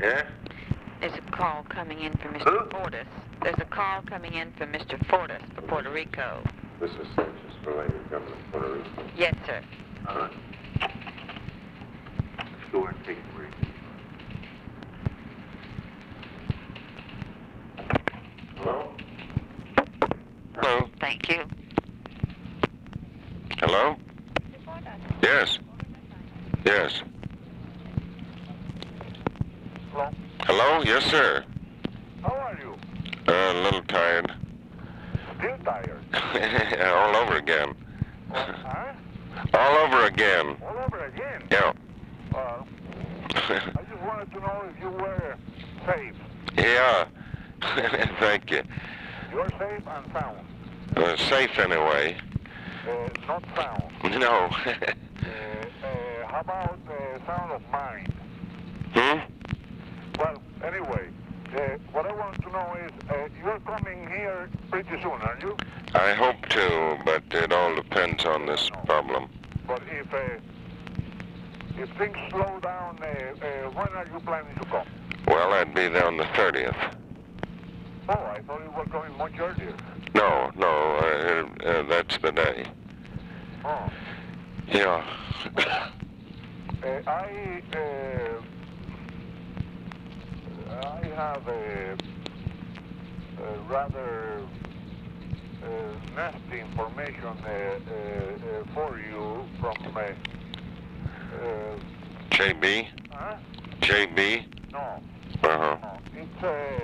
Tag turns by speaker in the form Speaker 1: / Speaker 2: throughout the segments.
Speaker 1: Yeah?
Speaker 2: There's a call coming in from Mr.
Speaker 1: Who?
Speaker 2: Fortas. There's a call coming in from Mr. Fortas for Puerto Rico.
Speaker 1: This is Sanchez for Lady Governor of Puerto Rico.
Speaker 2: Yes, sir.
Speaker 1: All right. Let's go and take a break. Hello?
Speaker 3: Hello?
Speaker 2: Thank you.
Speaker 3: Hello? Yes. Yes.
Speaker 4: Hello?
Speaker 3: Hello? Yes, sir.
Speaker 4: How are you?
Speaker 3: A little tired.
Speaker 4: Still tired?
Speaker 3: All over again.
Speaker 4: Huh?
Speaker 3: All over again.
Speaker 4: All over again?
Speaker 3: Yeah.
Speaker 4: Well, I just wanted to know if you were safe.
Speaker 3: Yeah. Thank you.
Speaker 4: You're safe and sound.
Speaker 3: Safe anyway.
Speaker 4: Not sound.
Speaker 3: No.
Speaker 4: How about sound of mind?
Speaker 3: Hmm?
Speaker 4: Well, anyway, what I want to know is, you're coming here pretty soon, aren't you?
Speaker 3: I hope to, but it all depends on this problem.
Speaker 4: But if things slow down, when are you planning to come?
Speaker 3: Well, I'd be there on the 30th.
Speaker 4: Oh, I thought you were coming much earlier.
Speaker 3: No, that's the day.
Speaker 4: Oh.
Speaker 3: Yeah.
Speaker 4: I have a rather nasty information for you from
Speaker 3: JB?
Speaker 4: huh?
Speaker 3: JB?
Speaker 4: No,
Speaker 3: Uh-huh.
Speaker 4: no. It's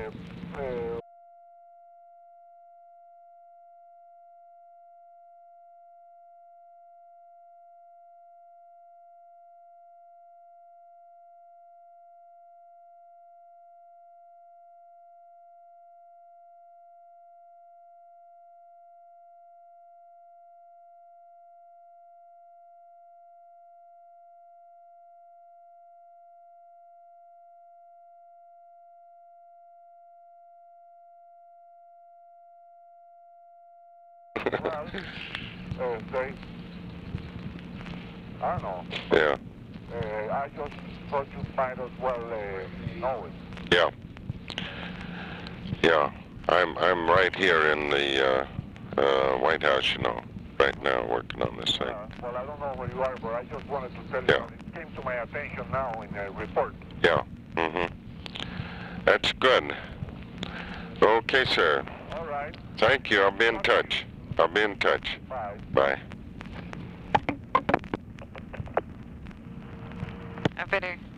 Speaker 4: well, they, I don't know.
Speaker 3: Yeah.
Speaker 4: I just thought you might as well know it.
Speaker 3: Yeah. Yeah. I'm right here in the White House, you know, right now working on this thing.
Speaker 4: Well, I don't know where you are, but I just wanted to tell you
Speaker 3: Yeah.
Speaker 4: that it came to my attention now in a report.
Speaker 3: Yeah. Mm-hmm. That's good. Okay, sir.
Speaker 4: All right.
Speaker 3: Thank you. I'll be in touch. I'll be in touch.
Speaker 4: Bye.
Speaker 3: Bye.
Speaker 2: I better